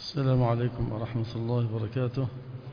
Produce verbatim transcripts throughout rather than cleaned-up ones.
السلام عليكم ورحمة الله وبركاته.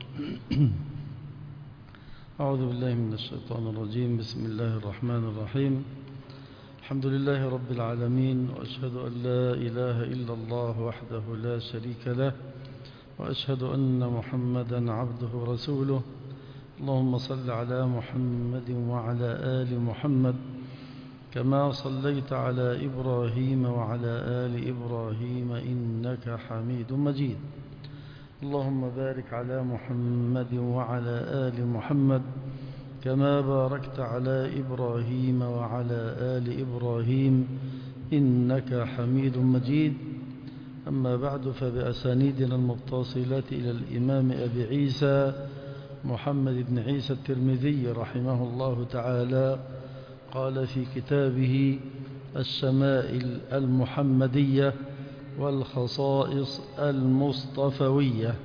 أعوذ بالله من الشيطان الرجيم. بسم الله الرحمن الرحيم. الحمد لله رب العالمين، وأشهد أن لا إله إلا الله وحده لا شريك له، وأشهد أن محمدا عبده ورسوله. اللهم صل على محمد وعلى آل محمد كما صليت على إبراهيم وعلى آل إبراهيم إنك حميد مجيد. اللهم بارك على محمد وعلى آل محمد كما باركت على إبراهيم وعلى آل إبراهيم إنك حميد مجيد. أما بعد، فبأسانيدنا المتصلة إلى الإمام أبي عيسى محمد بن عيسى الترمذي رحمه الله تعالى قال في كتابه الشمائل المحمدية والخصائص المصطفوية: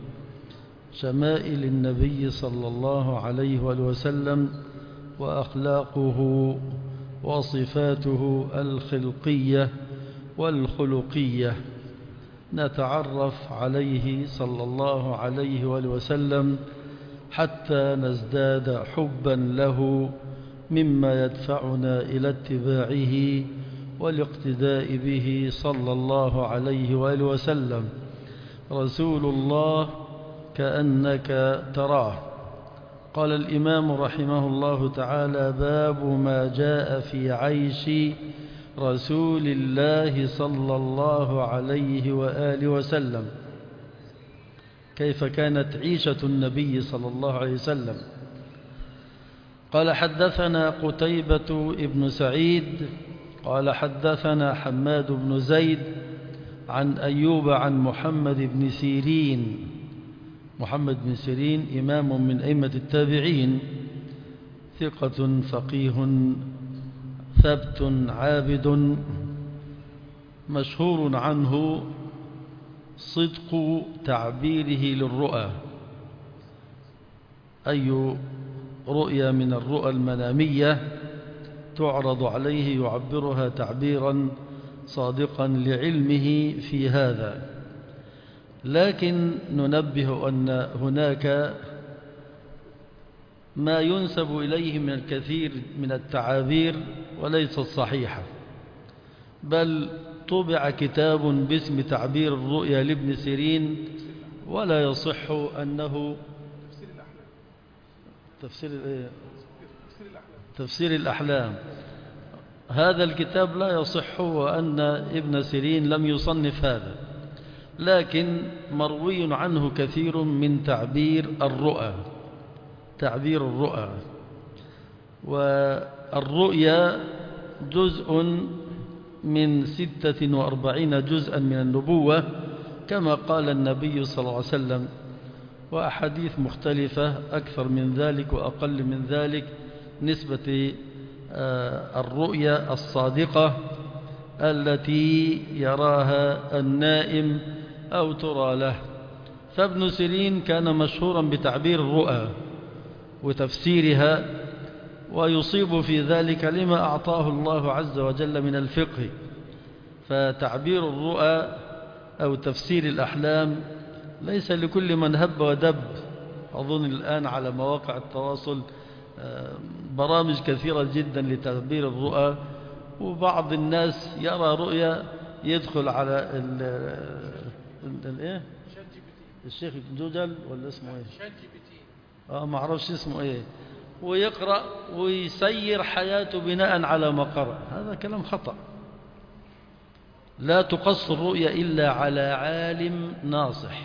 شمائل النبي صلى الله عليه وسلم وأخلاقه وصفاته الخلقية والخلقية، نتعرف عليه صلى الله عليه وسلم حتى نزداد حبا له، مما يدفعنا إلى اتباعه والاقتداء به صلى الله عليه وآله وسلم. رسول الله كأنك تراه. قال الإمام رحمه الله تعالى: باب ما جاء في عيش رسول الله صلى الله عليه وآله وسلم. كيف كانت عيشة النبي صلى الله عليه وسلم؟ قال: حدثنا قتيبة ابن سعيد قال حدثنا حماد بن زيد عن أيوب عن محمد بن سيرين. محمد بن سيرين إمام من أئمة التابعين، ثقة فقيه ثبت عابد، مشهور عنه صدق تعبيره للرؤى. أي رؤيا من الرؤى المنامية تعرض عليه يعبرها تعبيرا صادقا لعلمه في هذا. لكن ننبه أن هناك ما ينسب إليه من الكثير من التعابير وليست صحيحة، بل طبع كتاب باسم تعبير الرؤيا لابن سيرين ولا يصح أنه تفسير الإيه؟ تفسير الأحلام. هذا الكتاب لا يصح، وأن ابن سيرين لم يصنف هذا، لكن مروي عنه كثير من تعبير الرؤى. تعبير الرؤى والرؤيا جزء من ستة وأربعين جزءا من النبوة، كما قال النبي صلى الله عليه وسلم، وأحاديث مختلفة أكثر من ذلك وأقل من ذلك نسبة الرؤيا الصادقة التي يراها النائم أو ترى له. فابن سيرين كان مشهورا بتعبير الرؤى وتفسيرها، ويصيب في ذلك لما أعطاه الله عز وجل من الفقه. فتعبير الرؤى أو تفسير الأحلام ليس لكل من هب ودب. أظن الآن على مواقع التواصل برامج كثيرة جدا لتعبير الرؤى، وبعض الناس يرى رؤيا يدخل على ال ال ايه الشيخ جوجل ولا اسمه ايه اه ما اعرفش اسمه ايه، ويقرأ ويسير حياته بناء على ما قرأ. هذا كلام خطأ. لا تقص الرؤيا إلا على عالم ناصح،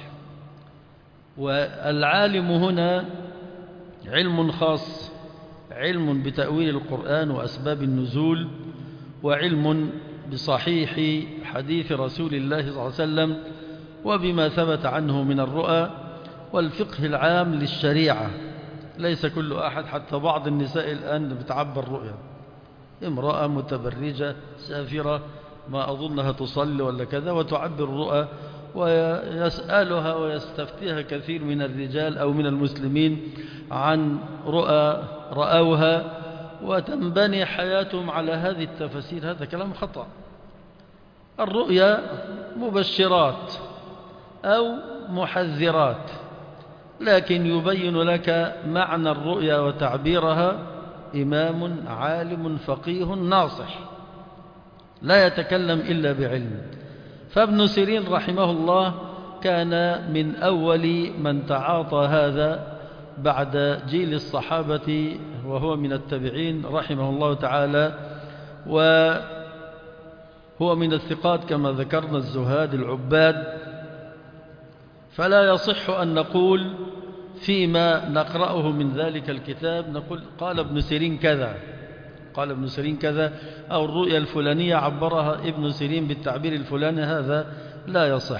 والعالم هنا علم خاص، علم بتأويل القرآن وأسباب النزول، وعلم بصحيح حديث رسول الله صلى الله عليه وسلم وبما ثبت عنه من الرؤى، والفقه العام للشريعة. ليس كل أحد، حتى بعض النساء الآن بتعبر رؤيا، امرأة متبرجة سافرة ما أظنها تصلي ولا كذا وتعبر الرؤى، ويسألها ويستفتيها كثير من الرجال أو من المسلمين عن رؤى رأوها، وتنبني حياتهم على هذه التفاسير. هذا كلام خطأ. الرؤيا مبشرات، أو محذرات، لكن يبين لك معنى الرؤيا وتعبيرها إمام عالم فقيه ناصح لا يتكلم إلا بعلم. فابن سيرين رحمه الله كان من أول من تعاطى هذا بعد جيل الصحابة، وهو من التابعين رحمه الله تعالى، وهو من الثقات كما ذكرنا الزهاد العباد. فلا يصح أن نقول فيما نقرأه من ذلك الكتاب نقول قال ابن سيرين كذا، قال ابن سيرين كذا، أو الرؤيا الفلانية عبرها ابن سيرين بالتعبير الفلاني، هذا لا يصح.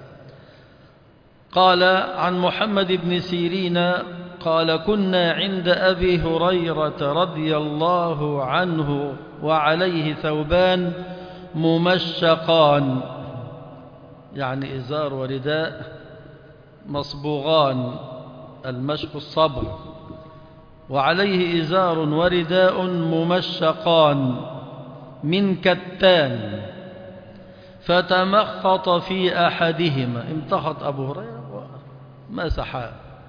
قال عن محمد بن سيرين قال كنا عند أبي هريرة رضي الله عنه وعليه ثوبان ممشقان، يعني إزار ورداء مصبوغان، المشق الصبغ، وعليه إزار ورداء ممشقان من كتان، فتمخط في أحدهما، امتخط أبو هريرة ومسحا،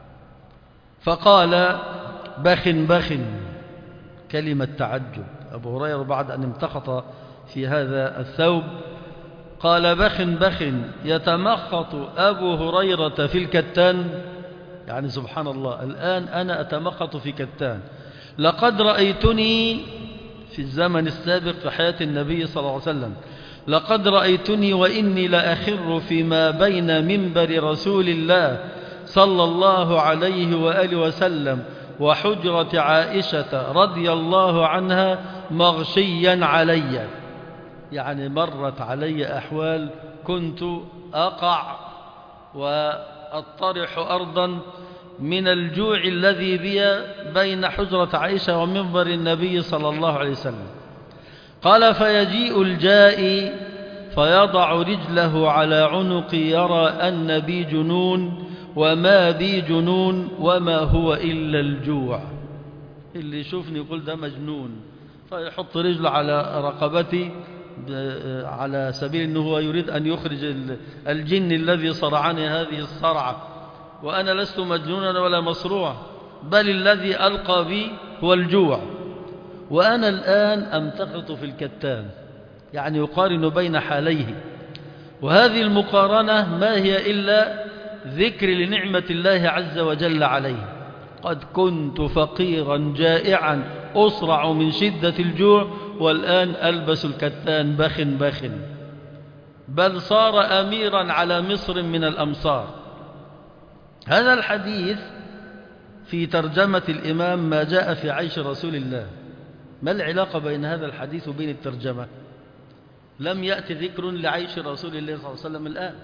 فقال بخ بخ، كلمة تعجب. أبو هريرة بعد أن امتخط في هذا الثوب قال بخ بخ، يتمخط أبو هريرة في الكتان، يعني سبحان الله، الآن أنا أتمخط في كتان، لقد رأيتني في الزمن السابق في حياة النبي صلى الله عليه وسلم، لقد رأيتني وإني لأخر فيما بين منبر رسول الله صلى الله عليه وآله وسلم وحجرة عائشة رضي الله عنها مغشيا علي، يعني مرت علي أحوال كنت أقع وأطرح أرضا من الجوع الذي بي بين حجرة عائشة ومنبر النبي صلى الله عليه وسلم. قال فيجيء الجائي فيضع رجله على عنقي يرى أن بي جنون وما بي جنون وما هو إلا الجوع، اللي يشوفني يقول ده مجنون، فيحط رجله على رقبتي على سبيل أنه هو يريد أن يخرج الجن الذي صرعني هذه الصرعة، وأنا لست مجنونا ولا مصروع، بل الذي ألقى بي هو الجوع، وأنا الآن أمتخط في الكتان، يعني يقارن بين حاليه. وهذه المقارنة ما هي إلا ذكر لنعمة الله عز وجل عليه، قد كنت فقيرا جائعا أصرع من شدة الجوع، والآن ألبس الكتان بخ بخ، بل صار أميرا على مصر من الأمصار. هذا الحديث في ترجمة الإمام ما جاء في عيش رسول الله. ما العلاقة بين هذا الحديث وبين الترجمة؟ لم يأتي ذكر لعيش رسول الله صلى الله عليه وسلم الآن.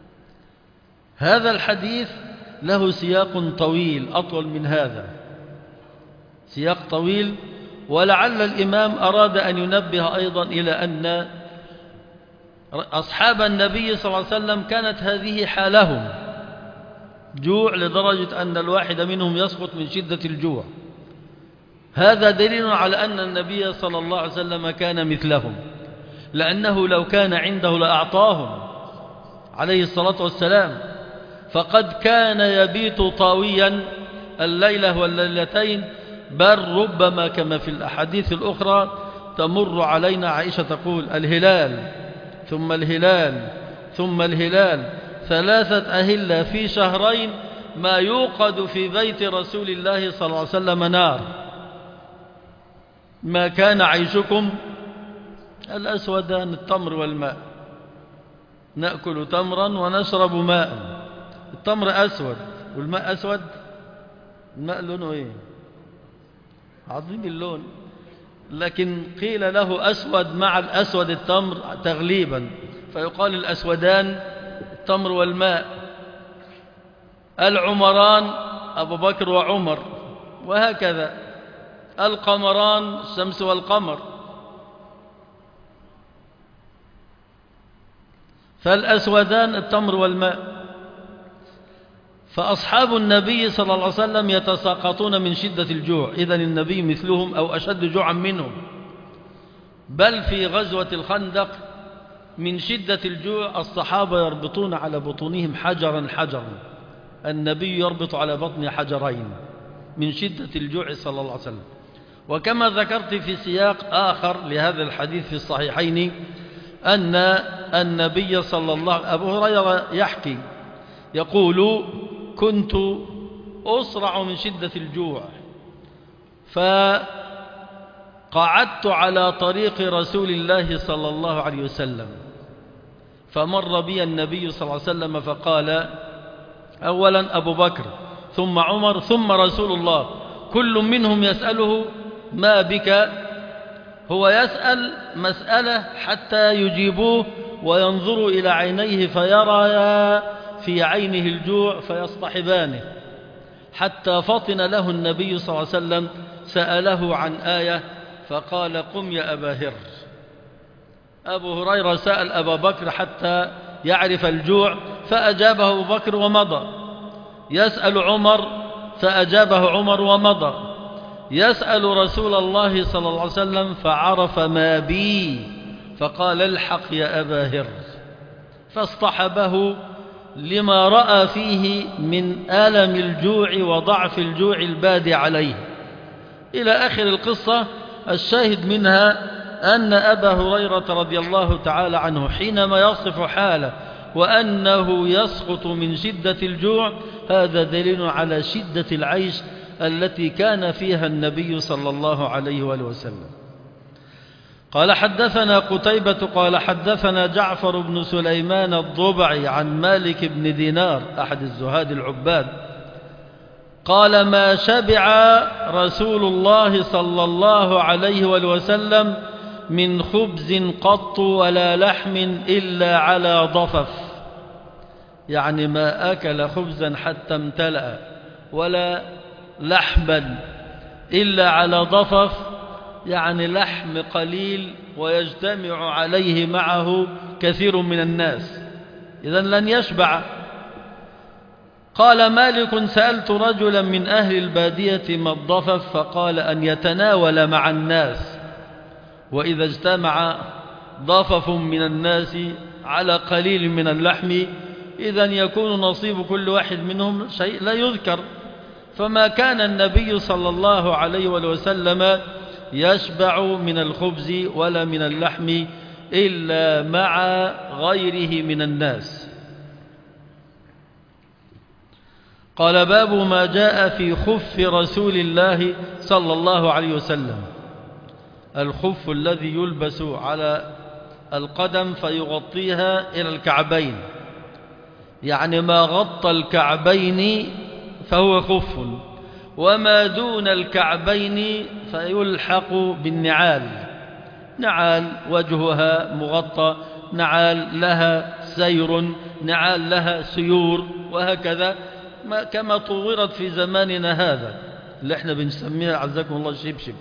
هذا الحديث له سياق طويل أطول من هذا، سياق طويل، ولعل الإمام أراد أن ينبه أيضا إلى أن أصحاب النبي صلى الله عليه وسلم كانت هذه حالهم، جوع لدرجة أن الواحد منهم يسقط من شدة الجوع. هذا دليل على أن النبي صلى الله عليه وسلم كان مثلهم، لأنه لو كان عنده لأعطاهم عليه الصلاة والسلام، فقد كان يبيت طاويا الليلة والليلتين، بل ربما كما في الأحاديث الأخرى تمر علينا عائشة تقول الهلال ثم الهلال ثم الهلال ثلاثة أهلة في شهرين ما يوقد في بيت رسول الله صلى الله عليه وسلم نار، ما كان عيشكم الأسودان التمر والماء، نأكل تمرا ونشرب ماء، التمر أسود والماء أسود، الماء لونه إيه؟ عظيم اللون، لكن قيل له أسود مع الأسود التمر تغليبا، فيقال الأسودان التمر والماء. العمران أبو بكر وعمر، وهكذا القمران الشمس والقمر. فالأسودان التمر والماء. فأصحاب النبي صلى الله عليه وسلم يتساقطون من شدة الجوع، إذن النبي مثلهم أو أشد جوعا منهم. بل في غزوة الخندق من شدة الجوع الصحابة يربطون على بطونهم حجرا حجرا، النبي يربط على بطن حجرين من شدة الجوع صلى الله عليه وسلم. وكما ذكرت في سياق آخر لهذا الحديث في الصحيحين أن النبي صلى الله أبو هريرة يحكي يقول: كنت أصرع من شدة الجوع فقعدت على طريق رسول الله صلى الله عليه وسلم، فمر بي النبي صلى الله عليه وسلم فقال: أولا أبو بكر ثم عمر ثم رسول الله، كل منهم يسأله ما بك، هو يسأل مسألة حتى يجيبوه وينظروا إلى عينيه فيرى في عينه الجوع فيصطحبانه، حتى فطن له النبي صلى الله عليه وسلم سأله عن آية فقال: قم يا أبا هر. أبو هريرة سأل أبا بكر حتى يعرف الجوع فأجابه أبو بكر ومضى، يسأل عمر فأجابه عمر ومضى، يسأل رسول الله صلى الله عليه وسلم فعرف ما بي فقال: الحق يا أبا هر، فاصطحبه لما رأى فيه من ألم الجوع وضعف الجوع البادي عليه إلى آخر القصة. الشاهد منها أن أبا هريرة رضي الله تعالى عنه حينما يصف حاله وأنه يسقط من شدة الجوع، هذا دليل على شدة العيش التي كان فيها النبي صلى الله عليه وآله وسلم. قال: حدثنا قتيبة قال حدثنا جعفر بن سليمان الضبعي عن مالك بن دينار أحد الزهاد العباد قال: ما شبع رسول الله صلى الله عليه وآله وسلم من خبز قط ولا لحم إلا على ضفف، يعني ما أكل خبزا حتى امتلأ ولا لحما إلا على ضفف، يعني لحم قليل ويجتمع عليه معه كثير من الناس، إذن لن يشبع. قال مالك: سألت رجلا من أهل البادية ما الضفف فقال: أن يتناول مع الناس، وإذا اجتمع ضفف من الناس على قليل من اللحم إذن يكون نصيب كل واحد منهم شيء لا يذكر. فما كان النبي صلى الله عليه وسلم يشبع من الخبز ولا من اللحم إلا مع غيره من الناس. قال: باب ما جاء في خف رسول الله صلى الله عليه وسلم، الخف الذي يلبس على القدم فيغطيها إلى الكعبين، يعني ما غطى الكعبين فهو خف، وما دون الكعبين فيلحق بالنعال، نعال وجهها مغطى، نعال لها سير، نعال لها سيور، وهكذا كما طورت في زماننا هذا اللي احنا بنسميها عزكم الله شبشب،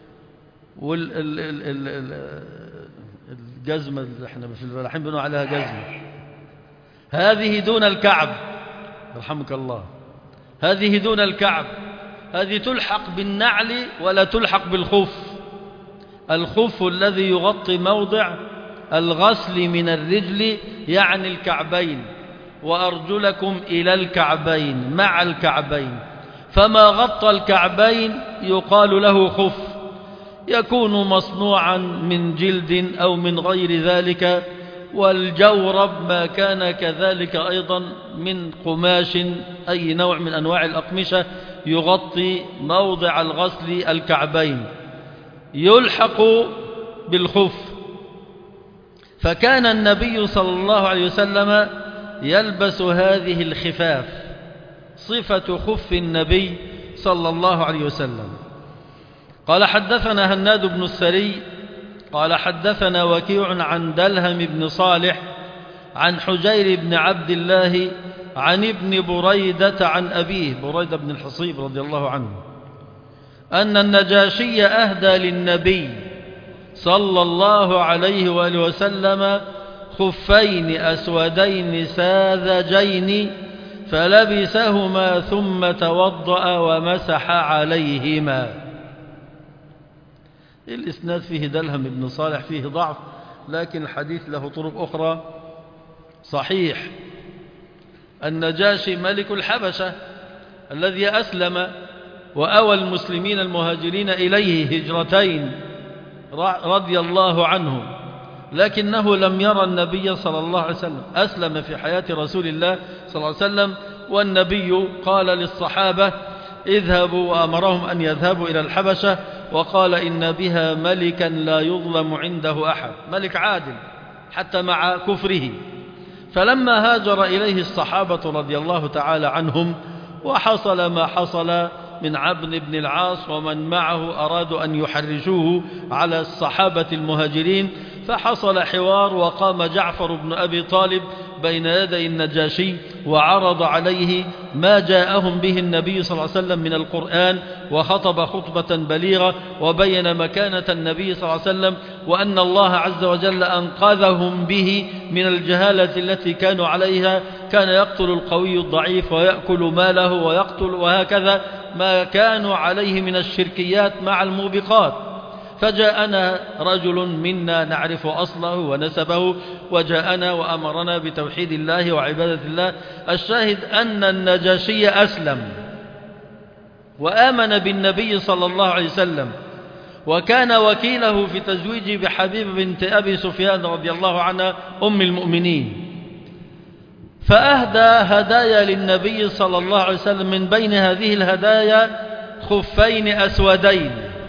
والجزمة اللي احنا في الفلاحين بنقول عليها جزمة، هذه دون الكعب رحمك الله، هذه دون الكعب، هذه تلحق بالنعل ولا تلحق بالخف. الخف الذي يغطي موضع الغسل من الرجل يعني الكعبين، وأرجلكم إلى الكعبين مع الكعبين، فما غطى الكعبين يقال له خف، يكون مصنوعا من جلد أو من غير ذلك، والجورب ما كان كذلك أيضا من قماش، أي نوع من أنواع الأقمشة يغطي موضع الغسل الكعبين، يلحق بالخف. فكان النبي صلى الله عليه وسلم يلبس هذه الخفاف، صفة خف النبي صلى الله عليه وسلم. قال: حدثنا هناد بن السري قال حدثنا وكيع عن دلهم بن صالح عن حجير بن عبد الله عن ابن بريدة عن أبيه بريدة بن الحصيب رضي الله عنه أن النجاشي أهدى للنبي صلى الله عليه وآله وسلم خفين أسودين ساذجين فلبسهما ثم توضأ ومسح عليهما. الإسناد فيه دلهم بن صالح فيه ضعف، لكن الحديث له طرق أخرى صحيح. النجاشي ملك الحبشة الذي أسلم وأوى المسلمين المهاجرين إليه هجرتين رضي الله عنه، لكنه لم يرى النبي صلى الله عليه وسلم. أسلم في حياة رسول الله صلى الله عليه وسلم، والنبي قال للصحابة اذهبوا، وأمرهم أن يذهبوا إلى الحبشة، وقال إن بها ملكا لا يظلم عنده أحد، ملك عادل حتى مع كفره. فلما هاجر إليه الصحابة رضي الله تعالى عنهم وحصل ما حصل من عبد بن العاص ومن معه أرادوا أن يحرجوه على الصحابة المهاجرين، فحصل حوار، وقام جعفر بن أبي طالب بين يدي النجاشي وعرض عليه ما جاءهم به النبي صلى الله عليه وسلم من القرآن، وخطب خطبة بليغة وبين مكانة النبي صلى الله عليه وسلم، وأن الله عز وجل أنقذهم به من الجهالة التي كانوا عليها، كان يقتل القوي الضعيف ويأكل ماله ويقتل، وهكذا ما كانوا عليه من الشركيات مع الموبقات. فجاءنا رجل منا نعرف أصله ونسبه، وجاءنا وأمرنا بتوحيد الله وعبادة الله. الشاهد أن النجاشي أسلم وآمن بالنبي صلى الله عليه وسلم، وكان وكيله في تزويجه بحبيب بنت أبي سفيان رضي الله عنها أم المؤمنين. فأهدى هدايا للنبي صلى الله عليه وسلم، من بين هذه الهدايا خفين أسودين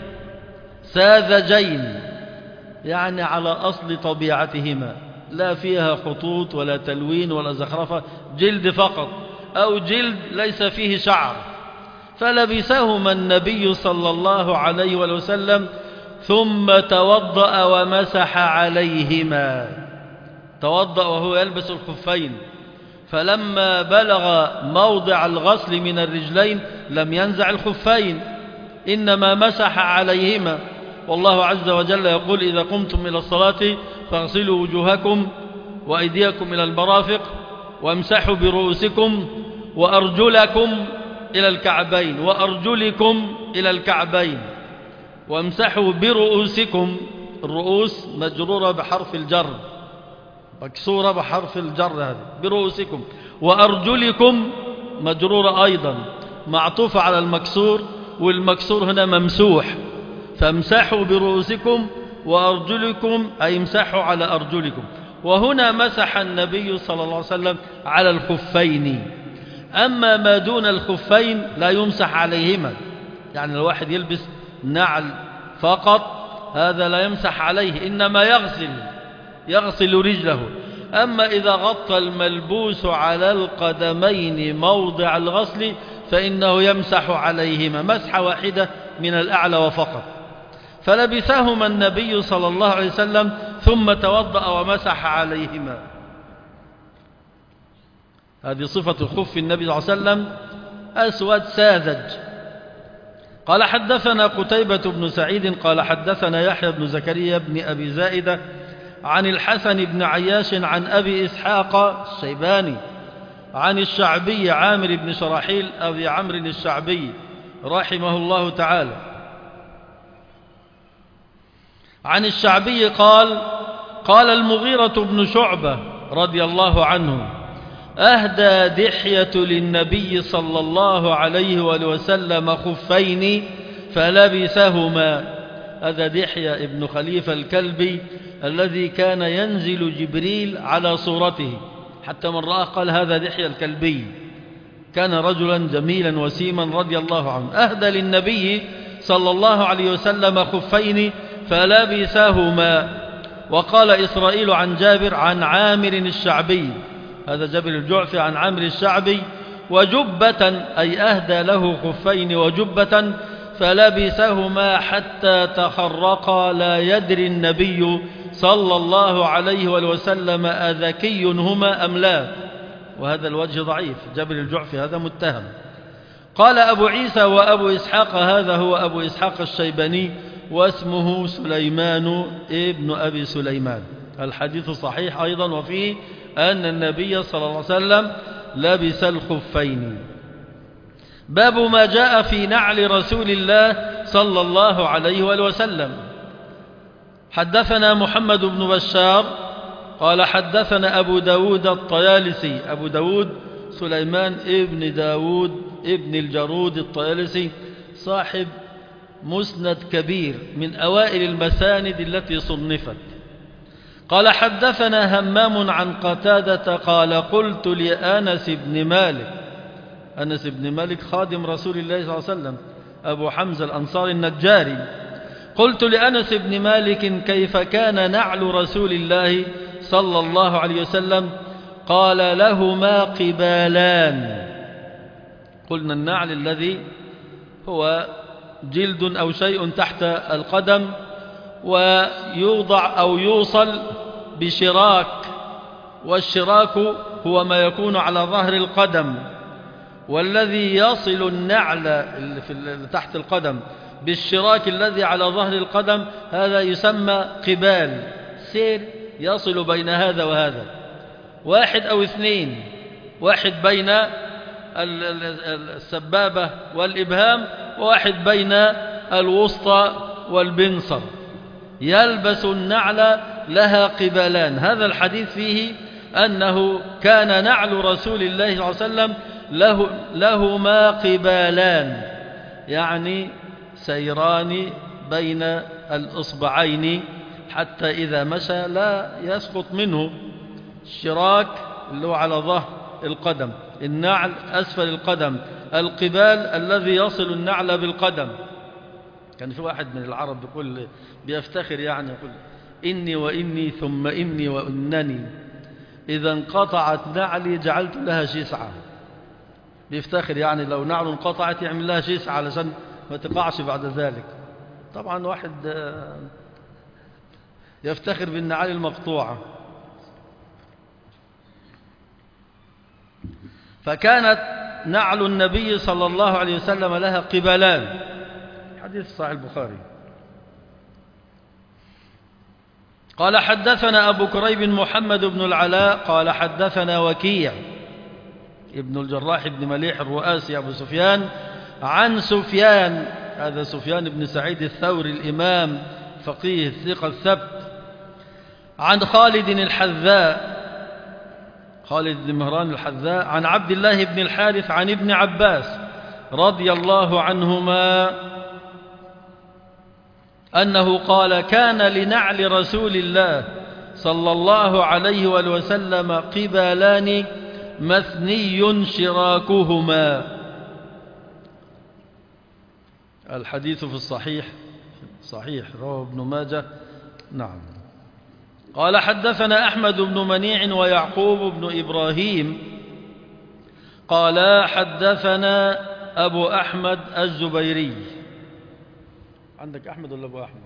ساذجين، يعني على أصل طبيعتهما، لا فيها خطوط ولا تلوين ولا زخرفة، جلد فقط، أو جلد ليس فيه شعر. فلبسهما النبي صلى الله عليه وسلم ثم توضأ ومسح عليهما. توضأ وهو يلبس الخفين، فلما بلغ موضع الغسل من الرجلين لم ينزع الخفين، إنما مسح عليهما. والله عز وجل يقول إذا قمتم إلى الصلاة فاغسلوا وجوهكم وأيديكم إلى المرافق وامسحوا برؤوسكم وأرجلكم إلى الكعبين وأرجلكم إلى الكعبين وامسحوا برؤوسكم. الرؤوس مجرورة بحرف الجر، مكسورة بحرف الجر هذه، برؤوسكم. وأرجلكم مجرورة أيضا، معطوفة على المكسور، والمكسور هنا ممسوح. فامسحوا برؤوسكم وأرجلكم، أي امسحوا على أرجلكم. وهنا مسح النبي صلى الله عليه وسلم على الخفين. أما ما دون الخفين لا يمسح عليهما، يعني الواحد يلبس نعل فقط هذا لا يمسح عليه، إنما يغسل يغسل رجله. أما إذا غطى الملبوس على القدمين موضع الغسل فإنه يمسح عليهما مسحة واحدة من الأعلى وفقط. فلبسهما النبي صلى الله عليه وسلم ثم توضأ ومسح عليهما. هذه صفة الخف النبي صلى الله عليه وسلم، أسود ساذج. قال حدثنا قتيبة بن سعيد قال حدثنا يحيى بن زكريا بن أبي زائدة عن الحسن بن عياش عن أبي إسحاق الشيباني عن الشعبي عامر بن شراحيل أبي عمرو الشعبي رحمه الله تعالى. عن الشعبي قال قال المغيرة بن شعبة رضي الله عنه أهدى دحية للنبي صلى الله عليه وسلم خفين فلبسهما. هذا دحية ابن خليفة الكلبي الذي كان ينزل جبريل على صورته، حتى من رآه قال هذا دحية الكلبي، كان رجلا جميلا وسيما رضي الله عنه. أهدى للنبي صلى الله عليه وسلم خفين فلبسهما. وقال إسرائيل عن جابر عن عامر الشعبي، هذا جابر الجعفي عن عامر الشعبي، وجبة أي أهدى له خفين وجبة فلبسهما حتى تخرقا لا يدري النبي صلى الله عليه وسلم أذكي هما أم لا. وهذا الوجه ضعيف، جابر الجعفي هذا متهم. قال أبو عيسى وأبو إسحاق هذا هو أبو إسحاق الشيباني واسمه سليمان ابن أبي سليمان. الحديث صحيح أيضا، وفيه أن النبي صلى الله عليه وسلم لبس الخفين. باب ما جاء في نعل رسول الله صلى الله عليه وسلم. حدثنا محمد بن بشار قال حدثنا أبو داود الطيالسي. أبو داود سليمان ابن داود ابن الجرود الطيالسي صاحب مسند كبير من أوائل المساند التي صنفت. قال حدثنا همام عن قتادة قال قلت لأنس بن مالك. أنس بن مالك خادم رسول الله صلى الله عليه وسلم أبو حمزة الأنصاري النجاري. قلت لأنس بن مالك كيف كان نعل رسول الله صلى الله عليه وسلم؟ قال لهما قبالان. قلنا النعل الذي هو جلد أو شيء تحت القدم ويوضع أو يوصل بشراك، والشراك هو ما يكون على ظهر القدم، والذي يصل النعل اللي تحت القدم بالشراك الذي على ظهر القدم هذا يسمى قبال، سير يصل بين هذا وهذا، واحد أو اثنين، واحد بين السبابة والإبهام، وواحد بين الوسطى والبنصر. يلبس النعل لها قبالان. هذا الحديث فيه أنه كان نعل رسول الله صلى الله عليه وسلم له لهما قبالان، يعني سيران بين الإصبعين حتى إذا مشى لا يسقط منه. الشراك اللي هو على ظهر القدم، النعل أسفل القدم، القبال الذي يصل النعل بالقدم. كان في واحد من العرب بيقول بيفتخر يعني يقول إني وإني ثم إني وإنني إذا انقطعت نعلي جعلت لها شسعة. بيفتخر يعني لو نعل انقطعت يعمل لها شسعة علشان ما تقعش بعد ذلك. طبعا واحد يفتخر بالنعال المقطوعة. فكانت نعل النبي صلى الله عليه وسلم لها قبالان. حديث صحيح البخاري. قال حدثنا أبو كريب محمد بن العلاء قال حدثنا وكيع ابن الجراح بن مليح الرؤاسي أبو سفيان عن سفيان، هذا سفيان بن سعيد الثوري الإمام فقيه الثقة الثبت، عن خالد الحذاء خالد بن مهران الحذاء عن عبد الله بن الحارث عن ابن عباس رضي الله عنهما أنه قال كان لنعل رسول الله صلى الله عليه وسلم قبالان مثني شراكهما. الحديث في الصحيح صحيح رواه ابن ماجه. نعم. قال حدثنا أحمد بن منيع ويعقوب بن إبراهيم قال حدثنا أبو أحمد الزبيري. عندك أحمد ولا أبو أحمد؟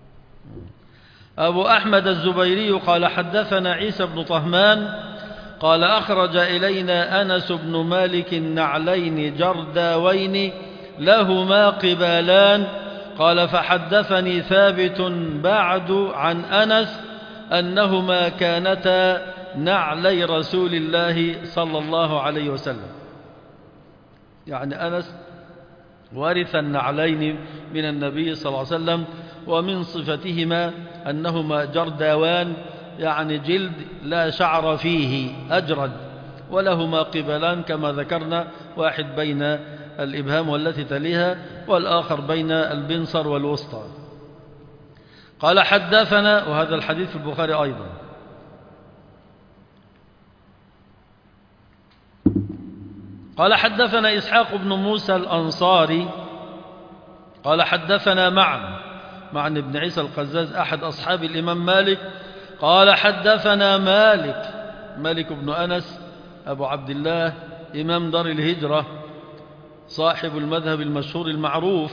أبو أحمد الزبيري قال حدثنا عيسى بن طهمان قال أخرج إلينا أنس بن مالك نعلين جرداوين لهما قبالان. قال فحدثني ثابت بعد عن أنس أنهما كانتا نعلي رسول الله صلى الله عليه وسلم. يعني أنس ورث النعلين من النبي صلى الله عليه وسلم، ومن صفتهما أنهما جرداوان، يعني جلد لا شعر فيه أجرد، ولهما قبلان كما ذكرنا، واحد بين الإبهام والتي تليها والآخر بين البنصر والوسطى. قال حدثنا، وهذا الحديث في البخاري أيضا، قال حدثنا إسحاق بن موسى الأنصاري قال حدثنا معا معا بن عيسى القزاز أحد أصحاب الإمام مالك قال حدثنا مالك مالك بن أنس أبو عبد الله إمام دار الهجرة صاحب المذهب المشهور المعروف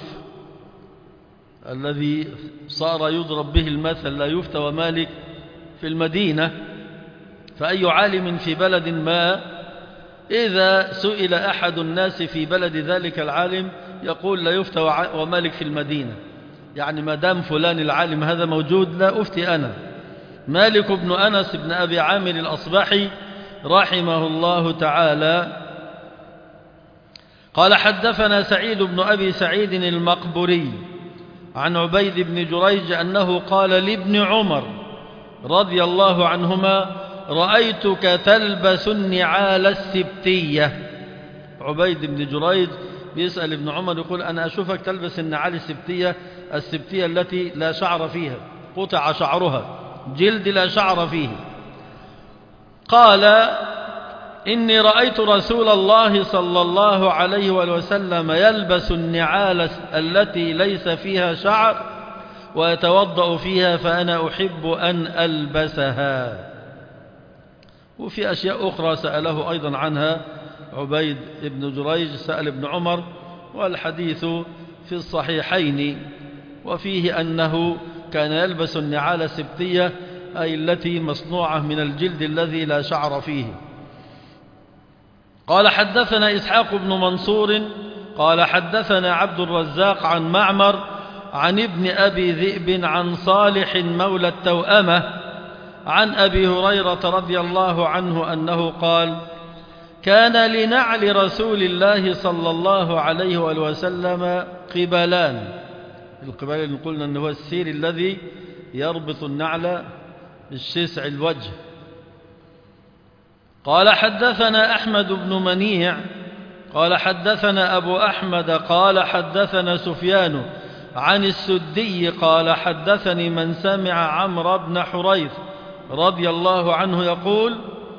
الذي صار يضرب به المثل، لا يفتى مالك في المدينة. فأي عالم في بلد ما إذا سئل أحد الناس في بلد ذلك العالم يقول لا يفتى ومالك في المدينة، يعني ما دام فلان العالم هذا موجود لا أفتي أنا. مالك بن أنس بن أبي عامر الأصبحي رحمه الله تعالى قال حدثنا سعيد بن أبي سعيد المقبري عن عبيد بن جريج أنه قال لابن عمر رضي الله عنهما: رأيتك تلبس النعال السبتية. عبيد بن جريج بيسأل ابن عمر يقول: أنا أشوفك تلبس النعال السبتية، السبتية التي لا شعر فيها، قطع شعرها، جلد لا شعر فيه. قال: إني رأيت رسول الله صلى الله عليه وسلم يلبس النعال التي ليس فيها شعر ويتوضأ فيها، فأنا أحب أن ألبسها. وفي أشياء أخرى سأله أيضا عنها عبيد بن جريج، سأل ابن عمر، والحديث في الصحيحين، وفيه أنه كان يلبس النعال السبتية، أي التي مصنوعة من الجلد الذي لا شعر فيه. قال: حدثنا إسحاق بن منصور قال حدثنا عبد الرزاق عن معمر عن ابن أبي ذئب عن صالح مولى التوأمة عن أبي هريرة رضي الله عنه أنه قال: كان لنعل رسول الله صلى الله عليه وسلم قبلان. القبال اللي قلنا أنه هو السير الذي يربط النعل بالشسع الوجه. قال: حدثنا أحمد بن منيع قال حدثنا أبو أحمد قال حدثنا سفيان عن السدي قال: حدثني من سمع عمرو بن حريث رضي الله عنه يقول: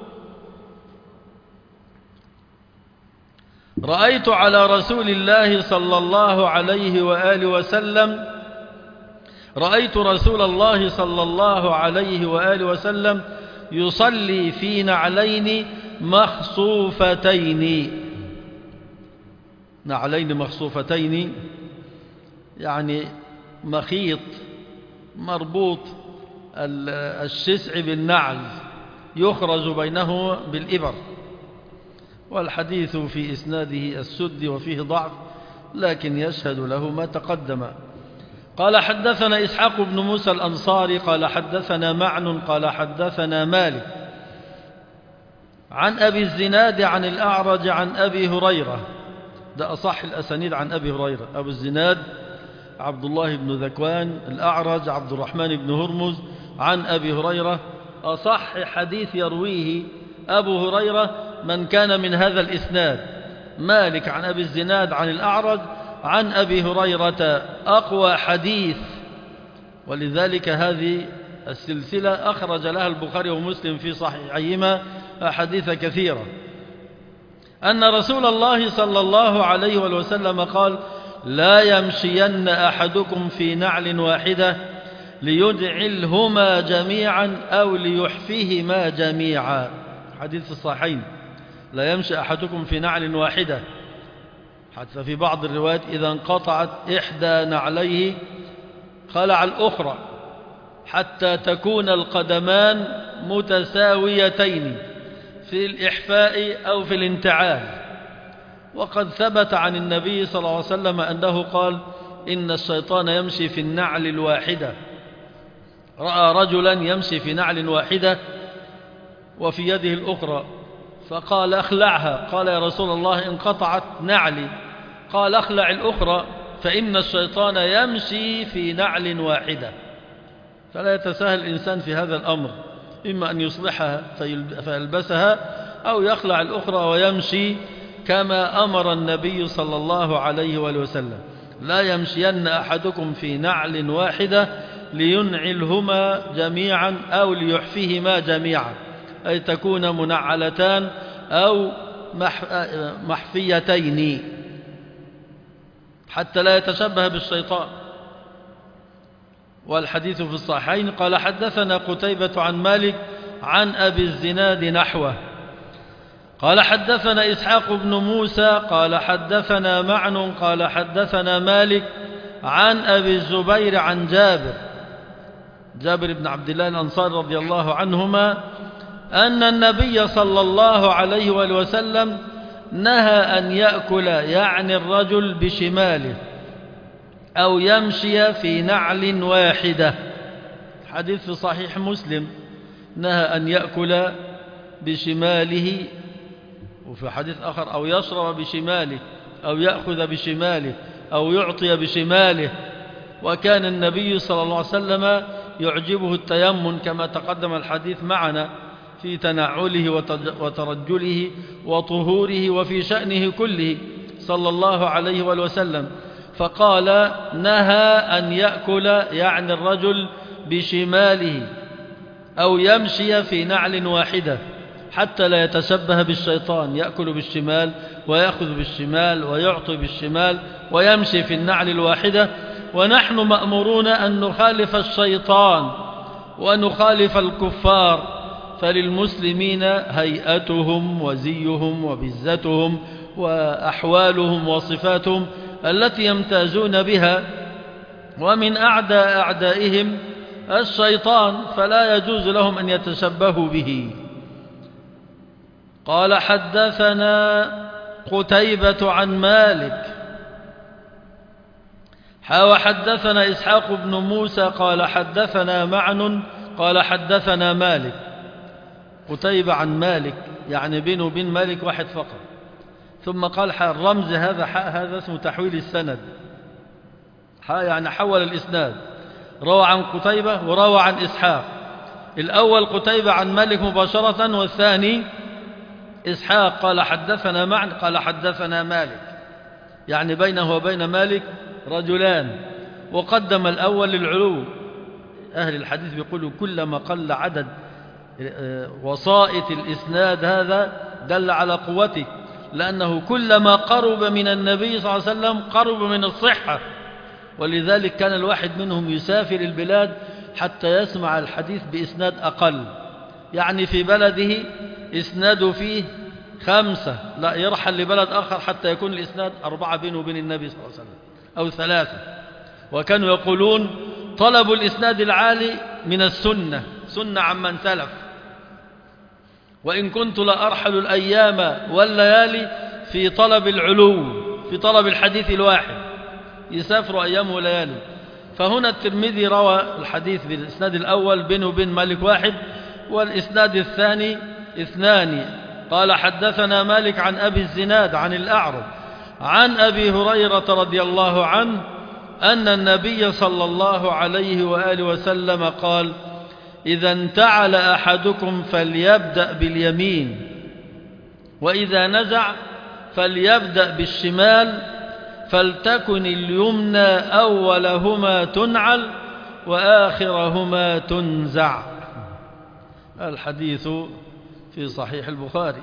رأيت على رسول الله صلى الله عليه وآله وسلم رأيت رسول الله صلى الله عليه وآله وسلم يصلي في نعلين مخصوفتين. نعلين مخصوفتين يعني مخيط مربوط الشسع بالنعل يخرج بينه بالإبر. والحديث في إسناده السد وفيه ضعف، لكن يشهد له ما تقدم. قال: حدثنا إسحاق بن موسى الأنصاري قال حدثنا معن قال حدثنا مالك عن أبي الزناد عن الأعرج عن أبي هريرة. ده أصح الأسانيد عن أبي هريرة. أبو الزناد عبد الله بن ذكوان، الأعرج عبد الرحمن بن هرمز عن أبي هريرة. أصح حديث يرويه أبو هريرة من كان من هذا الإسناد. مالك عن أبي الزناد عن الأعرج عن أبي هريرة أقوى حديث، ولذلك هذه السلسلة أخرج لها البخاري ومسلم في صحيحيهما أحاديث كثيرة. أن رسول الله صلى الله عليه وسلم قال: لا يمشين أحدكم في نعل واحدة ليدعلهما جميعا أو ليحفيهما جميعا. حديث الصحيحين: لا يمشي أحدكم في نعل واحدة، حتى في بعض الروايات إذا انقطعت إحدى نعليه خلع الأخرى حتى تكون القدمان متساويتين في الإحفاء أو في الانتعال. وقد ثبت عن النبي صلى الله عليه وسلم أنه قال: إن الشيطان يمشي في النعل الواحدة. رأى رجلا يمشي في نعل واحدة وفي يده الأخرى فقال: اخلعها. قال: يا رسول الله انقطعت نعلي. قال: اخلع الأخرى فإن الشيطان يمشي في نعل واحدة. فلا يتساهل الإنسان في هذا الأمر، إما أن يصلحها فيلبسها أو يخلع الأخرى ويمشي كما أمر النبي صلى الله عليه وآله وسلم: لا يمشين أحدكم في نعل واحدة لينعلهما جميعا أو ليحفيهما جميعا، أي تكون منعلتان أو محفيتين حتى لا يتشبه بالشيطان. والحديث في الصحيحين. قال: حدثنا قتيبة عن مالك عن أبي الزناد نحوه. قال: حدثنا إسحاق بن موسى قال حدثنا معن قال حدثنا مالك عن أبي الزبير عن جابر جابر بن عبد الله الأنصاري رضي الله عنهما أن النبي صلى الله عليه وآله وسلم نهى أن يأكل يعني الرجل بشماله أو يمشي في نعل واحدة. حديث في صحيح مسلم: نهى أن يأكل بشماله، وفي حديث آخر: أو يشرب بشماله أو يأخذ بشماله أو يعطي بشماله. وكان النبي صلى الله عليه وسلم يعجبه التيمم كما تقدم الحديث معنا في تنعله وترجله وطهوره وفي شأنه كله صلى الله عليه وسلم. فقال نهى أن يأكل يعني الرجل بشماله أو يمشي في نعل واحدة حتى لا يتشبه بالشيطان، يأكل بالشمال ويأخذ بالشمال ويعطي بالشمال ويمشي في النعل الواحدة. ونحن مأمورون أن نخالف الشيطان وأن نخالف الكفار، فللمسلمين هيئتهم وزيهم وبزتهم وأحوالهم وصفاتهم التي يمتازون بها، ومن أعداء أعدائهم الشيطان، فلا يجوز لهم أن يتشبهوا به. قال حدثنا قتيبة عن مالك وحدثنا إسحاق بن موسى قال حدثنا معن قال حدثنا مالك. قتيبة عن مالك يعني بينه وبين مالك واحد فقط. ثم قال الرمز هذا حاء هذا اسمه تحويل السند، حاء يعني حول الإسناد، روى عن قتيبة وروى عن إسحاق. الأول قتيبة عن مالك مباشرة، والثاني إسحاق قال حدثنا معن قال حدثنا مالك، يعني بينه وبين مالك رجلان، وقدم الأول للعلو. أهل الحديث بيقولوا كلما قل عدد وسائط الإسناد هذا دل على قوته، لأنه كلما قرب من النبي صلى الله عليه وسلم قرب من الصحة، ولذلك كان الواحد منهم يسافر البلاد حتى يسمع الحديث بإسناد أقل، يعني في بلده إسناد فيه خمسة، لا يرحل لبلد آخر حتى يكون الإسناد أربعة بينه وبين النبي صلى الله عليه وسلم أو ثلاثة. وكانوا يقولون طلب الإسناد العالي من السنة، سنة عمن سلف، وإن كنت لأرحل الأيام والليالي في طلب العلو، في طلب الحديث الواحد، يسافر أيام وليالي. فهنا الترمذي روى الحديث بالإسناد الأول بينه وبين مالك واحد، والإسناد الثاني اثنان. قال حدثنا مالك عن أبي الزناد عن الأعرج عن أبي هريرة رضي الله عنه أن النبي صلى الله عليه وآله وسلم قال إذا انتعل أحدكم فليبدأ باليمين، وإذا نزع فليبدأ بالشمال، فلتكن اليمنى أولهما تنعل وآخرهما تنزع. الحديث في صحيح البخاري.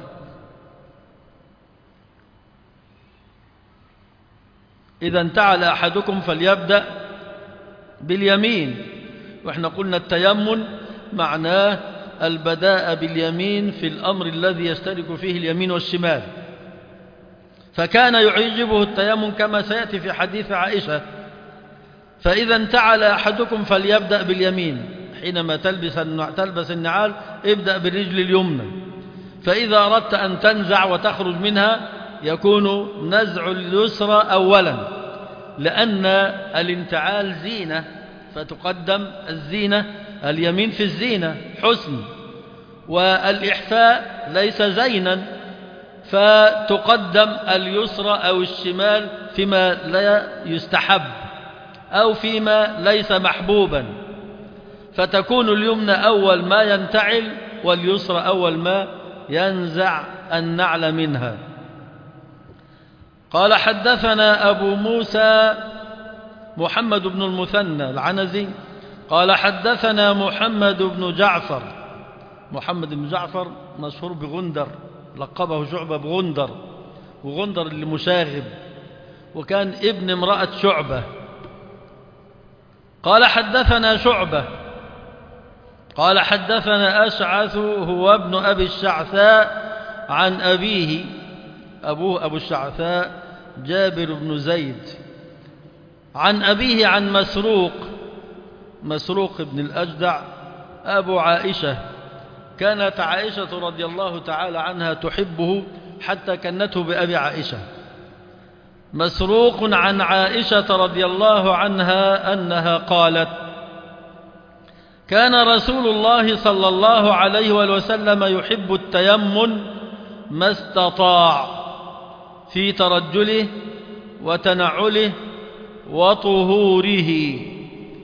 إذا انتعل أحدكم فليبدأ باليمين، وإحنا قلنا التيمم معناه البداء باليمين في الأمر الذي يشترك فيه اليمين والشمال، فكان يعجبه التيمم كما سيأتي في حديث عائشة. فإذا انتعل أحدكم فليبدأ باليمين، حينما تلبس تلبس النعال ابدأ بالرجل اليمنى، فإذا أردت أن تنزع وتخرج منها يكون نزع اليسرى أولا، لأن الانتعال زينة فتقدم الزينة، اليمين في الزينة حسن، والإحفاء ليس زينا فتقدم اليسرى أو الشمال فيما لا يستحب أو فيما ليس محبوبا، فتكون اليمنى أول ما ينتعل واليسرى أول ما ينزع النعل منها. قال حدثنا أبو موسى محمد بن المثنى العنزي قال حدثنا محمد بن جعفر. محمد بن جعفر مشهور بغندر، لقبه شعبة بغندر، وغندر اللي مشاغب، وكان ابن امرأة شعبة. قال حدثنا شعبة قال حدثنا أشعث هو ابن أبي الشعثاء عن أبيه، أبوه أبو الشعثاء جابر بن زيد، عن أبيه عن مسروق، مسروق بن الأجدع أبو عائشة. كانت عائشة رضي الله تعالى عنها تحبه حتى كنته بأبي عائشة. مسروق عن عائشة رضي الله عنها أنها قالت كان رسول الله صلى الله عليه وسلم يحب التيمم ما استطاع في ترجله وتنعله وطهوره.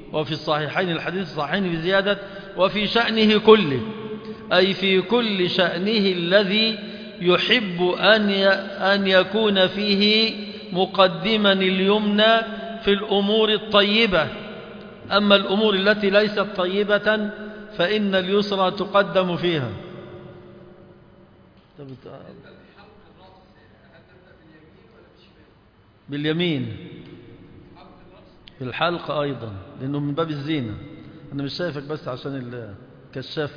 وفي الصحيحين الحديث الصحيحين بزيادة وفي شأنه كله، أي في كل شأنه الذي يحب أن يكون فيه مقدما اليمنى في الأمور الطيبة، أما الأمور التي ليست طيبة فإن اليسرى تقدم فيها. باليمين في الحلق أيضا، لأنه من باب الزينة. أنا مش شايفك بس عشان الكشاف.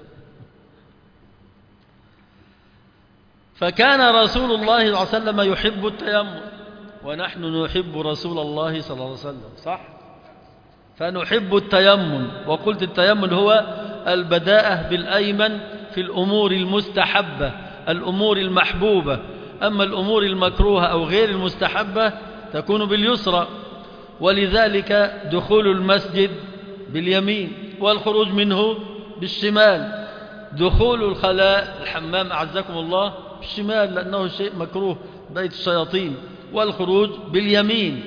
فكان رسول الله صلى الله عليه وسلم يحب التيمم، ونحن نحب رسول الله صلى الله عليه وسلم، صح؟ فنحب التيمم. وقلت التيمم هو البداءة بالأيمن في الأمور المستحبة، الأمور المحبوبة، أما الأمور المكروهة أو غير المستحبة تكون باليسرى. ولذلك دخول المسجد باليمين والخروج منه بالشمال، دخول الخلاء الحمام أعزكم الله بالشمال لأنه شيء مكروه بيت الشياطين، والخروج باليمين.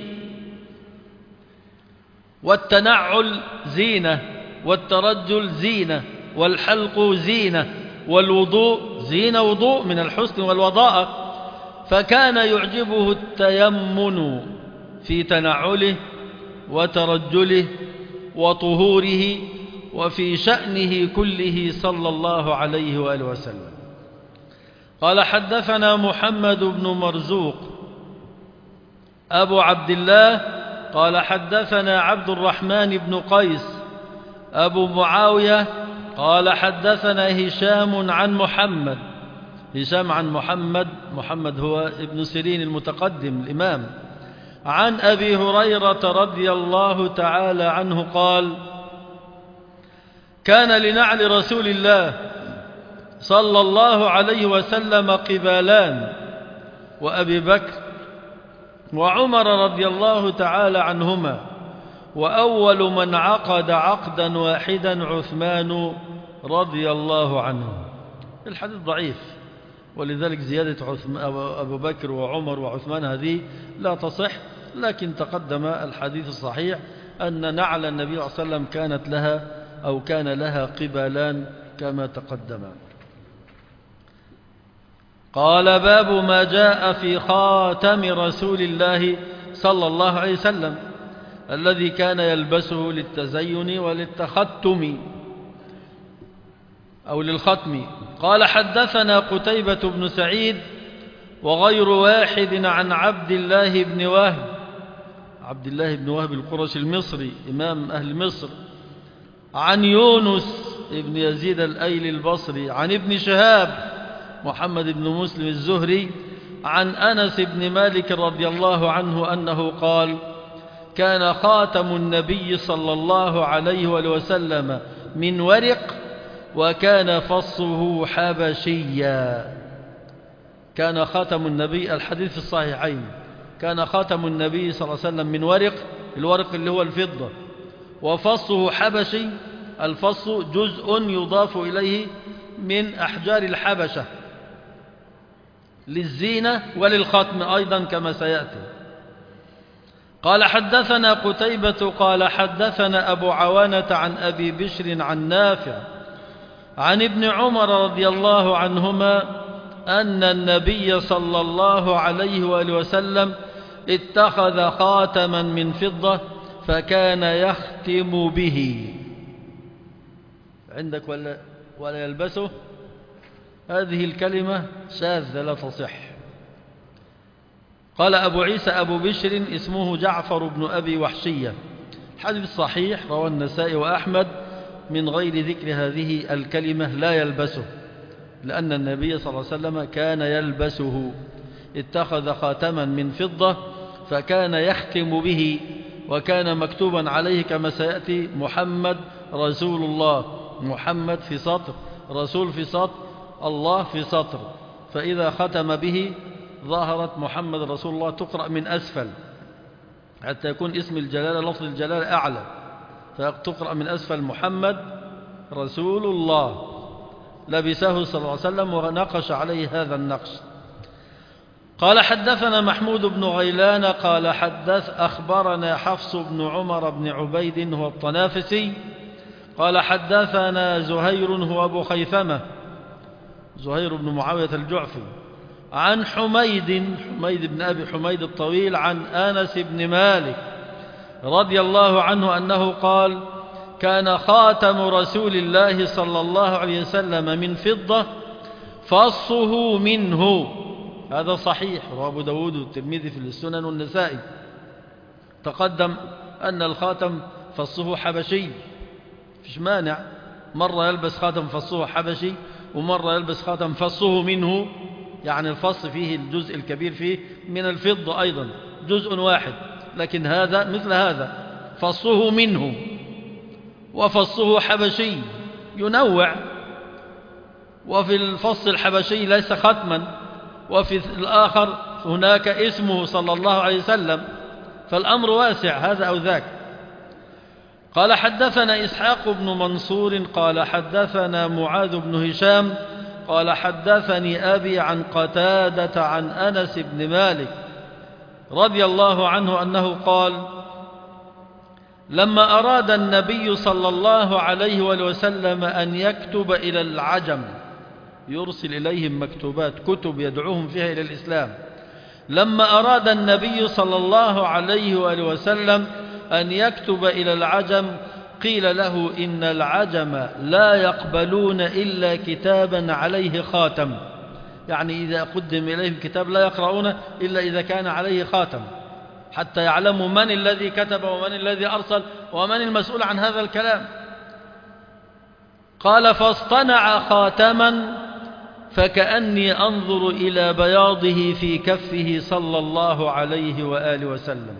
والتنعل زينة، والترجل زينة، والحلق زينة، والوضوء زينة، وضوء من الحسن والوضاءة. فكان يعجبه التيمن في تنعله وترجله وطهوره وفي شأنه كله صلى الله عليه وآله وسلم. قال حدثنا محمد بن مرزوق أبو عبد الله قال حدثنا عبد الرحمن بن قيس أبو معاوية قال حدثنا هشام عن محمد، هشام عن محمد، محمد هو ابن سيرين المتقدم الإمام، عن أبي هريرة رضي الله تعالى عنه قال: كان لنعل رسول الله صلى الله عليه وسلم قبالان، وأبي بكر وعمر رضي الله تعالى عنهما، وأول من عقد عقدا واحدا عثمان رضي الله عنه. الحديث ضعيف، ولذلك زيادة أبو بكر وعمر وعثمان هذه لا تصح، لكن تقدم الحديث الصحيح أن نعل النبي صلى الله عليه وسلم كانت لها أو كان لها قبالان كما تقدم. قال: باب ما جاء في خاتم رسول الله صلى الله عليه وسلم الذي كان يلبسه للتزين وللتختم أو للختم. قال: حدثنا قتيبة بن سعيد وغير واحد عن عبد الله بن وهب، عبد الله بن وهب القرشي المصري إمام أهل مصر، عن يونس بن يزيد الأيلي البصري، عن ابن شهاب محمد بن مسلم الزهري، عن أنس بن مالك رضي الله عنه أنه قال: كان خاتم النبي صلى الله عليه وسلم من ورق، وكان فصه حبشيا. كان خاتم النبي، الحديث في الصحيحين، كان خاتم النبي صلى الله عليه وسلم من ورق، الورق اللي هو الفضة، وفصه حبشي. الفص جزء يضاف إليه من أحجار الحبشة للزينة وللختم أيضا كما سيأتي. قال: حدثنا قتيبة قال حدثنا أبو عوانة عن أبي بشر عن نافع عن ابن عمر رضي الله عنهما أن النبي صلى الله عليه وآله وسلم اتخذ خاتما من فضة فكان يختم به. عندك ولا, ولا يلبسه؟ هذه الكلمة شاذة لا تصح. قال أبو عيسى أبو بشر اسمه جعفر بن أبي وحشية. حديث صحيح رواه النسائي وأحمد من غير ذكر هذه الكلمة لا يلبسه، لأن النبي صلى الله عليه وسلم كان يلبسه. اتخذ خاتما من فضة فكان يختم به، وكان مكتوبا عليه كما سيأتي: محمد رسول الله. محمد في سطر، رسول في سطر، الله في سطر، فإذا ختم به ظهرت محمد رسول الله تقرأ من أسفل حتى يكون اسم الجلالة لفظ الجلالة أعلى، فتقرأ من أسفل محمد رسول الله. لبسه صلى الله عليه وسلم ونقش عليه هذا النقش. قال حدثنا محمود بن غيلان قال حدث أخبرنا حفص بن عمر بن عبيد هو الطنافسي قال حدثنا زهير هو أبو خيثمة زهير بن معاوية الجعفي عن حميد حميد بن أبي حميد الطويل عن أنس بن مالك رضي الله عنه أنه قال كان خاتم رسول الله صلى الله عليه وسلم من فضة فصه منه. هذا صحيح، رواه أبو داود والترمذي في السنن والنسائي. تقدم أن الخاتم فصه حبشي، فيش مانع، مرة يلبس خاتم فصه حبشي ومرة يلبس خاتم فصه منه، يعني الفص فيه الجزء الكبير فيه من الفضة أيضا جزء واحد، لكن هذا مثل هذا فصه منه وفصه حبشي ينوع، وفي الفص الحبشي ليس ختما، وفي الآخر هناك اسمه صلى الله عليه وسلم، فالأمر واسع هذا أو ذاك. قال حدثنا إسحاق بن منصور قال حدثنا معاذ بن هشام قال حدثني أبي عن قتادة عن أنس بن مالك رضي الله عنه أنه قال لما أراد النبي صلى الله عليه وسلم أن يكتب إلى العجم، يرسل إليهم مكتوبات كتب يدعوهم فيها إلى الإسلام، لما أراد النبي صلى الله عليه وسلم أن يكتب إلى العجم قيل له إن العجم لا يقبلون إلا كتابا عليه خاتم، يعني إذا قدم إليهم كتاب لا يقرؤونه إلا إذا كان عليه خاتم، حتى يعلموا من الذي كتب ومن الذي أرسل ومن المسؤول عن هذا الكلام. قال فاصطنع خاتما فكأني أنظر إلى بياضه في كفه صلى الله عليه وآله وسلم.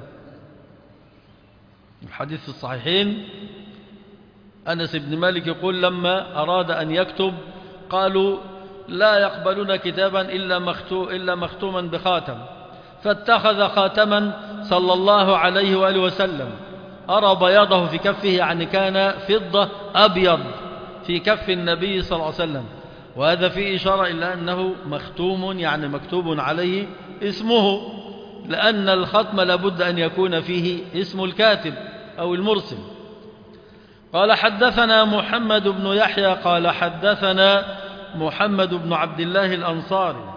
الحديث في الصحيحين، أنس بن مالك يقول لما أراد أن يكتب قالوا لا يقبلون كتابا إلا مختوم إلا مختوما بخاتم، فاتخذ خاتما صلى الله عليه وآله وسلم أرى بياضه في كفه، يعني كان فضة أبيض في كف النبي صلى الله عليه وسلم، وهذا فيه إشارة إلى أنه مختوم، يعني مكتوب عليه اسمه، لأن الختم لابد أن يكون فيه اسم الكاتب أو المرسل. قال حدثنا محمد بن يحيى قال حدثنا محمد بن عبد الله الأنصاري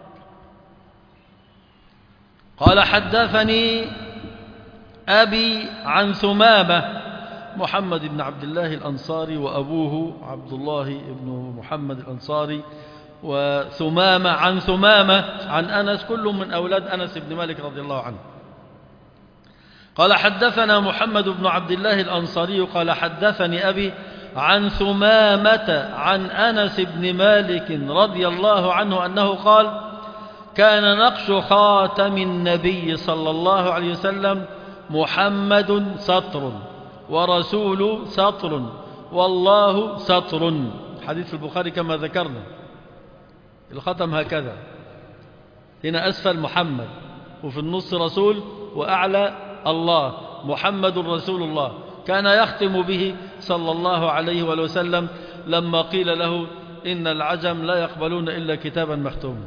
قال حدثني أبي عن ثمامة، محمد بن عبد الله الأنصاري وأبوه عبد الله بن محمد الأنصاري، وثمامة عن ثمامة عن أنس، كل من أولاد أنس بن مالك رضي الله عنه. قال حدثنا محمد بن عبد الله الأنصاري قال حدثني أبي عن ثمامة عن أنس بن مالك رضي الله عنه أنه قال كان نقش خاتم النبي صلى الله عليه وسلم محمد سطر ورسول سطر والله سطر، حديث البخاري كما ذكرنا، الختم هكذا، هنا أسفل محمد وفي النص رسول وأعلى الله، محمد رسول الله، كان يختم به صلى الله عليه وسلم لما قيل له إن العجم لا يقبلون إلا كتابا مختوما.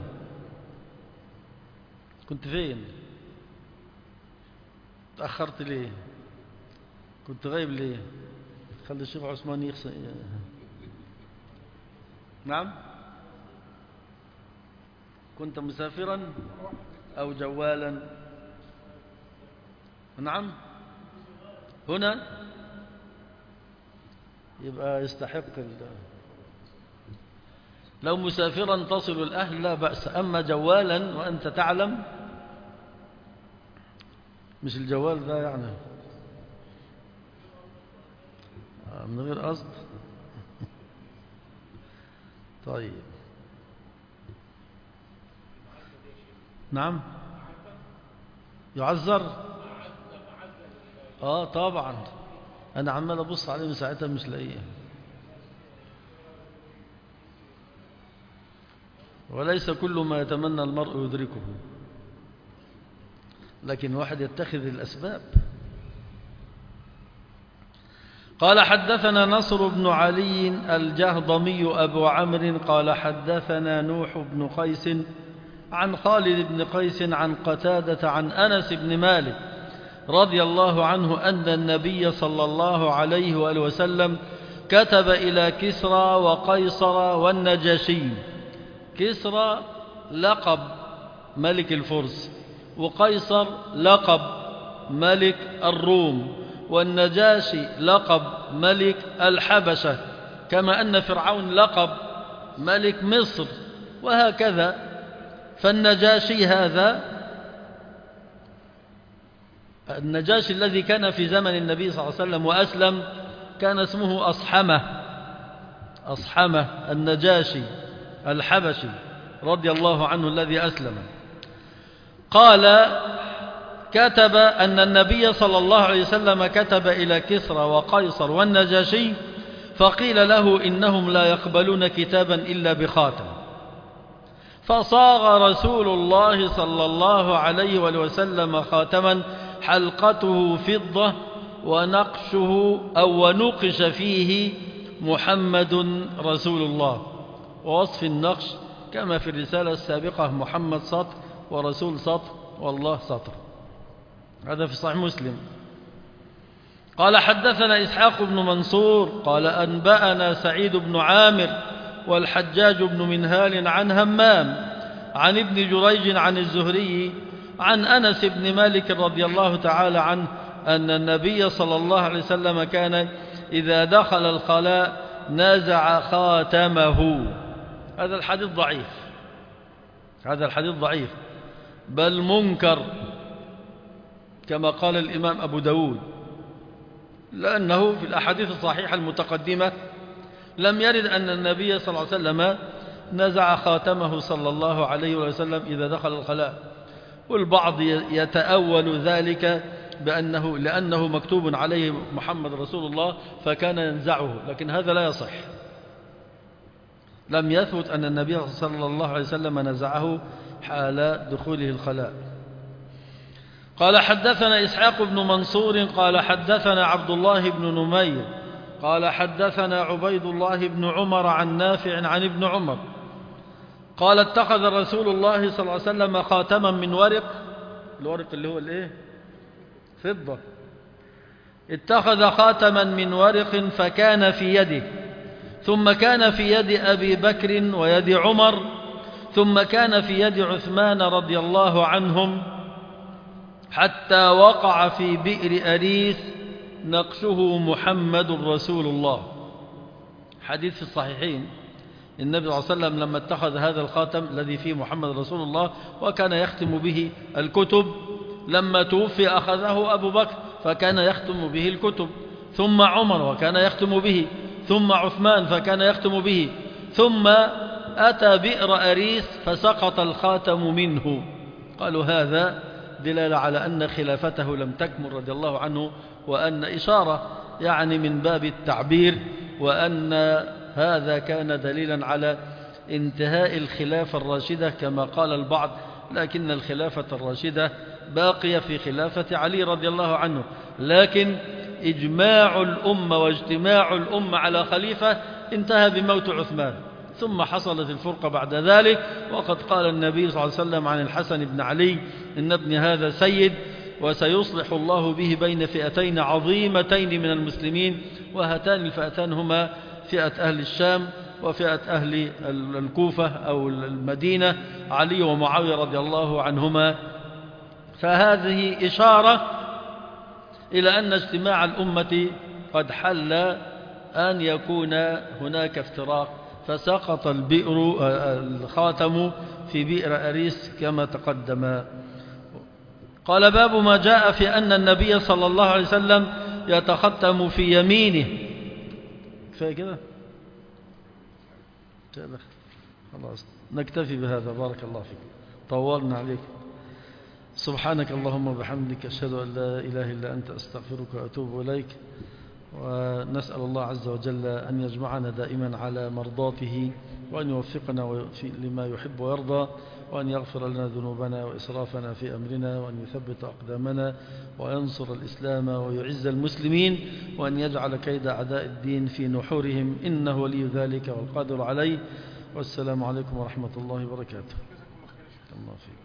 كنت فين؟ تأخرت ليه؟ كنت غايب ليه؟ خلي الشيخ عثمان يخص. نعم؟ كنت مسافرا أو جوالا؟ نعم؟ هنا؟ يبقى يستحق ال... لو مسافرا تصل الأهل لا بأس، أما جوالا وأنت تعلم، مش الجوال ده يعني من غير قصد. طيب نعم يعذر. اه طبعا، انا عمال ابص عليه من ساعتها مش لاقيه، وليس كل ما يتمنى المرء يدركه، لكن واحد يتخذ الأسباب. قال حدثنا نصر بن علي الجهضمي أبو عمرو قال حدثنا نوح بن قيس عن خالد بن قيس عن قتادة عن أنس بن مالك رضي الله عنه أن النبي صلى الله عليه وآله وسلم كتب إلى كسرى وقيصر والنجاشي. كسرى لقب ملك الفرس، وقيصر لقب ملك الروم، والنجاشي لقب ملك الحبشة، كما أن فرعون لقب ملك مصر، وهكذا. فالنجاشي هذا النجاشي الذي كان في زمن النبي صلى الله عليه وسلم وأسلم كان اسمه أصحمة أصحمة النجاشي الحبشي رضي الله عنه الذي أسلم. قال كتب أن النبي صلى الله عليه وسلم كتب إلى كسرى وقيصر والنجاشي فقيل له إنهم لا يقبلون كتابا إلا بخاتم، فصاغ رسول الله صلى الله عليه وسلم خاتما حلقته فضة ونقشه أو ونقش فيه محمد رسول الله، ووصف النقش كما في الرسالة السابقة محمد سطر ورسول سطر والله سطر. هذا في صحيح مسلم. قال حدثنا إسحاق بن منصور قال أنبأنا سعيد بن عامر والحجاج بن منهال عن همام عن ابن جريج عن الزهري عن أنس بن مالك رضي الله تعالى عنه أن النبي صلى الله عليه وسلم كان إذا دخل الخلاء نازع خاتمه. هذا الحديث ضعيف، هذا الحديث ضعيف بل منكر كما قال الإمام أبو داود، لأنه في الأحاديث الصحيحة المتقدمة لم يرد أن النبي صلى الله عليه وسلم نزع خاتمه صلى الله عليه وسلم إذا دخل الخلاء. والبعض يتأول ذلك بأنه لأنه مكتوب عليه محمد رسول الله فكان ينزعه، لكن هذا لا يصح. لم يثبت أن النبي صلى الله عليه وسلم نزعه حال دخوله الخلاء. قال حدثنا إسحاق بن منصور قال حدثنا عبد الله بن نمير قال حدثنا عبيد الله بن عمر عن نافع عن ابن عمر قال اتخذ رسول الله صلى الله عليه وسلم خاتما من ورق، الورق اللي هو الايه؟ فضة. اتخذ خاتما من ورق فكان في يده، ثم كان في يد أبي بكر ويد عمر، ثم كان في يد عثمان رضي الله عنهم، حتى وقع في بئر أريس نقشه محمد رسول الله. حديث في الصحيحين النبي صلى الله عليه وسلم لما اتخذ هذا الخاتم الذي فيه محمد رسول الله وكان يختم به الكتب، لما توفي أخذه أبو بكر فكان يختم به الكتب، ثم عمر وكان يختم به، ثم عثمان فكان يختم به، ثم أتى بئر أريس فسقط الخاتم منه. قالوا هذا دلالة على أن خلافته لم تكمل رضي الله عنه، وأن إشارة يعني من باب التعبير، وأن هذا كان دليلا على انتهاء الخلافة الراشدة كما قال البعض، لكن الخلافة الراشدة باقية في خلافة علي رضي الله عنه، لكن إجماع الأمة واجتماع الأمة على خليفة انتهى بموت عثمان، ثم حصلت الفرقة بعد ذلك. وقد قال النبي صلى الله عليه وسلم عن الحسن بن علي إن ابن هذا سيد وسيصلح الله به بين فئتين عظيمتين من المسلمين، وهاتان الفئتان هما فئة أهل الشام وفئة أهل الكوفة أو المدينة، علي ومعاوية رضي الله عنهما. فهذه إشارة إلى أن اجتماع الأمة قد حل أن يكون هناك افتراق، فسقط البئر الخاتم في بئر أريس كما تقدم. قال باب ما جاء في أن النبي صلى الله عليه وسلم يتختم في يمينه. كفاية كده؟ خلاص نكتفي بهذا. بارك الله فيك، طولنا عليك. سبحانك اللهم وبحمدك أشهد أن لا إله إلا أنت أستغفرك وأتوب إليك، ونسأل الله عز وجل أن يجمعنا دائما على مرضاته، وأن يوفقنا لما يحب ويرضى، وأن يغفر لنا ذنوبنا وإسرافنا في أمرنا، وأن يثبت أقدامنا وينصر الإسلام ويعز المسلمين، وأن يجعل كيد أعداء الدين في نحورهم، إنه ولي ذلك والقادر عليه. والسلام عليكم ورحمة الله وبركاته. الله فيك.